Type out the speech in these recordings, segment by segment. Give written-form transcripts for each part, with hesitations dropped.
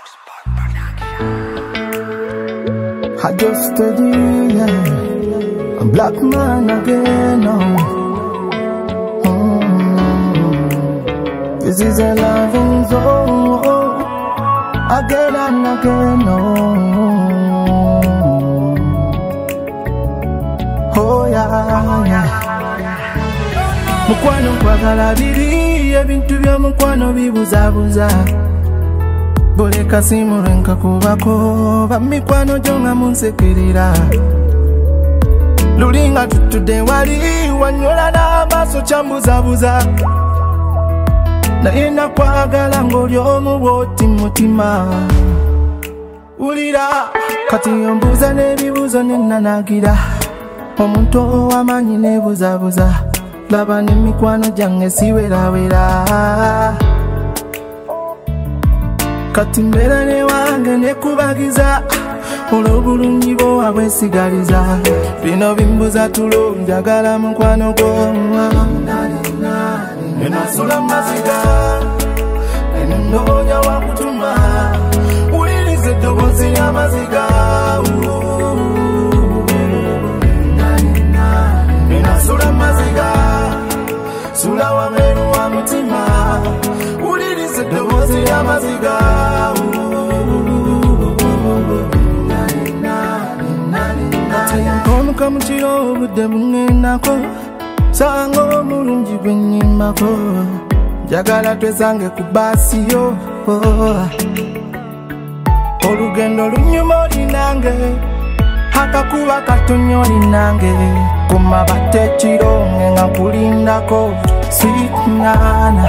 I just steady, yeah. A black man again now. This is a loving zone. Again and again, no. Oh yeah, yeah. Mukwano kwagala biri, ebintu bya mukwano bibuzabuza. Boleka simu renka kubako, bamikwano jonga munsekerera. Lulinga tutude wali, wanyola na maso chambuzabuza. Naye nakwagala ng'oli omuwoti mutima. Ulira kati ombuuza n'ebibuuzo nennanagira. Omuntu ow'amaanyi neebuzabuza. Laba n'emikwano gyange siwerawera. Kati mbeera ne wange nekubagiza. Olw'obulungi bwo wabwesigaliza. Bino bimbuza tulo njagala mukwano gwo. Nenasula maziga, nenoonya wakutuma. Uliriza eddoboozi ly'amaziga. Nenasula maziga, sula wabweru wa mutima. Uliriza eddoboozi ly'amaziga. Nkomuka mu kiro obudde bung'endako. Sanga omulungi gwe nnyimako. Njagala twesange ku baasi yo. Olugendo lunyuma oli nange. Akakuba katonya oli nange. Ku mabata ekiro nga nkulindako. Sweet nana.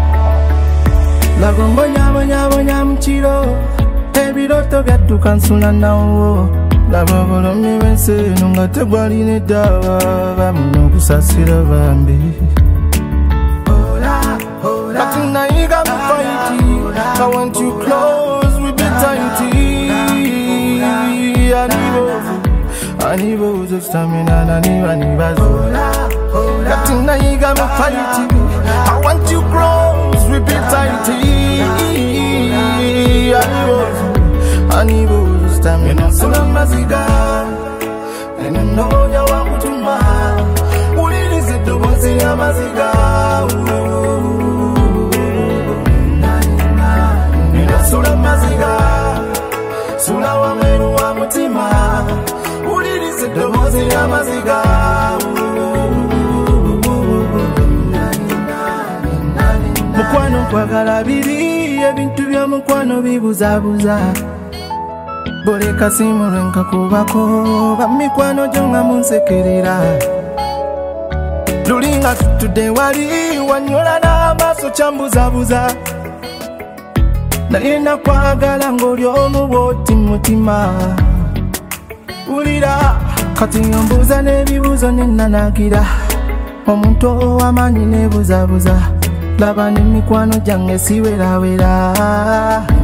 Lago mbonyabonyabonya mu kiro. Ebiroto byadduka nsula nawo. Laba obulumi bw'ensi eno nga tegwalina eddawa. Bamuna okusasira bambi. Kati nayiga mu fighti. I want you close, we be tighty. Anibozo stamina nanibazo. Kati nayiga mu fighti. I want you close, we be tighty. Anibozo stamina sula maziga. Nenoonya wakutuma. Uliriza eddoboozi ly'amaziga. Nenasula maziga, sula wabweru wa mutima. Uliriza eddoboozi ly'amaziga. Mukwano kwagala biri, ebintu by'omukwano bibuzabuza. Boleka simu renka kubako, bamikwano jonga munsekerera. Lulinga tutude wali, wanyola n'amaaso chambuzabuza. Naye nakwagala ng'oli omuwoti mutima. Ulira kati ombuuza n'ebibuuzo nennanagira. Omuntu ow'amaanyi neebuzabuza. Laba n'emikwano gyange siwerawera.